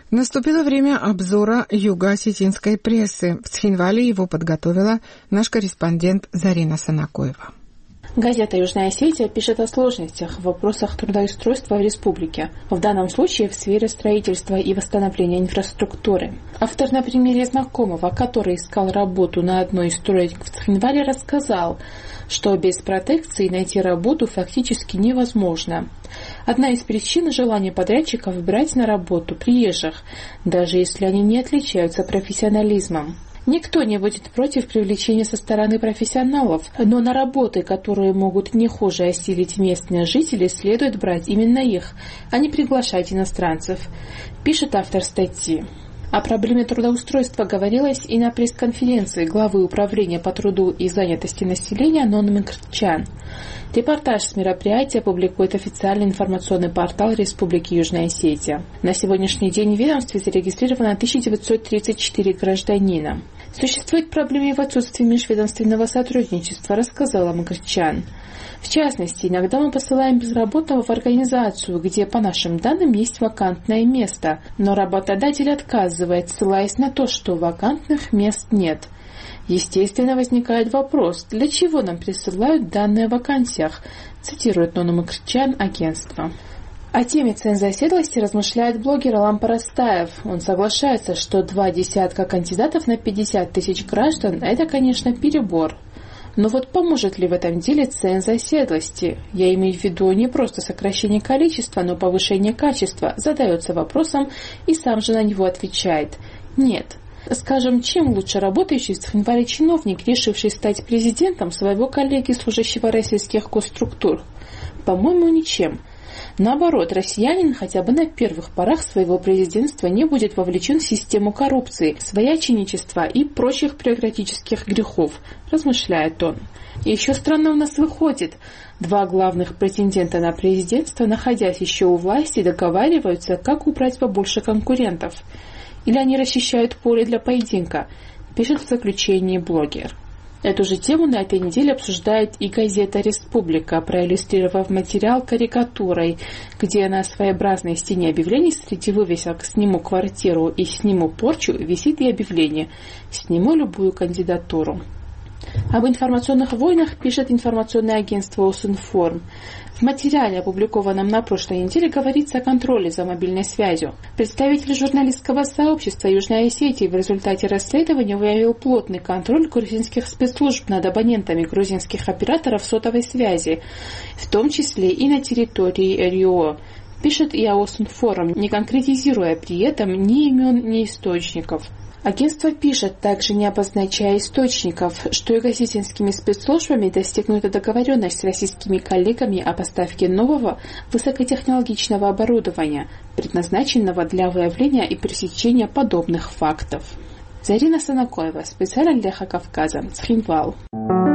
Наступило время обзора юго-осетинской прессы. В Цхинвале его подготовила наш корреспондент Зарина Санакоева. Газета «Южная Осетия» пишет о сложностях в вопросах трудоустройства в республике, в данном случае в сфере строительства и восстановления инфраструктуры. Автор на примере знакомого, который искал работу на одной из строек в Цхинвале, рассказал, что без протекции найти работу фактически невозможно. Одна из причин – желание подрядчиков брать на работу приезжих, даже если они не отличаются профессионализмом. Никто не будет против привлечения со стороны профессионалов, но на работы, которые могут не хуже осилить местные жители, следует брать именно их, а не приглашать иностранцев, пишет автор статьи. О проблеме трудоустройства говорилось и на пресс-конференции главы Управления по труду и занятости населения Нонны Микртчян. Репортаж с мероприятия публикует официальный информационный портал Республики Южная Осетия. На сегодняшний день в ведомстве зарегистрировано 1934 гражданина. Существует проблема в отсутствии межведомственного сотрудничества, рассказала Микртчян. В частности, иногда мы посылаем безработного в организацию, где, по нашим данным, есть вакантное место, но работодатель отказывает, ссылаясь на то, что вакантных мест нет. Естественно, возникает вопрос, для чего нам присылают данные о вакансиях, цитирует Нонна Микртчян агентство. О теме ценза оседлости размышляет блогер Алам Парастаев. Он соглашается, что 20 кандидатов на 50 тысяч граждан – это, конечно, перебор. Но вот поможет ли в этом деле ценз оседлости? Я имею в виду не просто сокращение количества, но повышение качества, задается вопросом и сам же на него отвечает. Нет. Скажем, чем лучше работающий в Цхинвале чиновник, решивший стать президентом своего коллеги, служащего российских госструктур? По-моему, ничем. Наоборот, россиянин хотя бы на первых порах своего президентства не будет вовлечен в систему коррупции, свояченичества и прочих бюрократических грехов, размышляет он. И еще странно у нас выходит. Два главных претендента на президентство, находясь еще у власти, договариваются, как убрать побольше конкурентов. Или они расчищают поле для поединка, пишет в заключении блогер. Эту же тему на этой неделе обсуждает и газета «Республика», проиллюстрировав материал карикатурой, где на своеобразной стене объявлений среди вывесок «Сниму квартиру» и «Сниму порчу» висит и объявление «Сниму любую кандидатуру». Об информационных войнах пишет информационное агентство «Осинформ». В материале, опубликованном на прошлой неделе, говорится о контроле за мобильной связью. Представитель журналистского сообщества Южной Осетии в результате расследования выявил плотный контроль грузинских спецслужб над абонентами грузинских операторов сотовой связи, в том числе и на территории РИО, пишет и Осинформ, не конкретизируя при этом ни имен, ни источников. Агентство пишет, также не обозначая источников, что юго-осетинскими спецслужбами достигнута договоренность с российскими коллегами о поставке нового высокотехнологичного оборудования, предназначенного для выявления и пресечения подобных фактов. Зарина Санакоева, специально для Кавказа, Цхинвал.